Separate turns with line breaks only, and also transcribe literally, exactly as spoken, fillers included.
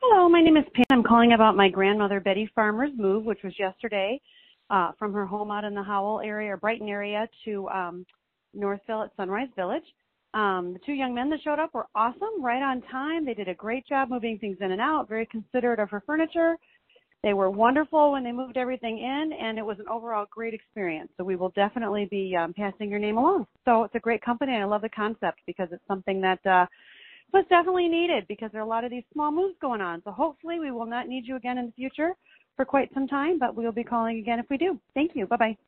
Hello, my name is Pam. I'm calling about my grandmother Betty Farmer's move, which was yesterday, uh, from her home out in the Howell area or Brighton area to um, Northville at Sunrise Village. Um, the two young men that showed up were awesome, right on time. They did a great job moving things in and out, very considerate of her furniture. They were wonderful when they moved everything in, and it was an overall great experience. So we will definitely be um, passing your name along. So it's a great company, and I love the concept because it's something that uh, was definitely needed because there are a lot of these small moves going on. So hopefully we will not need you again in the future for quite some time, but we will be calling again if we do. Thank you. Bye-bye.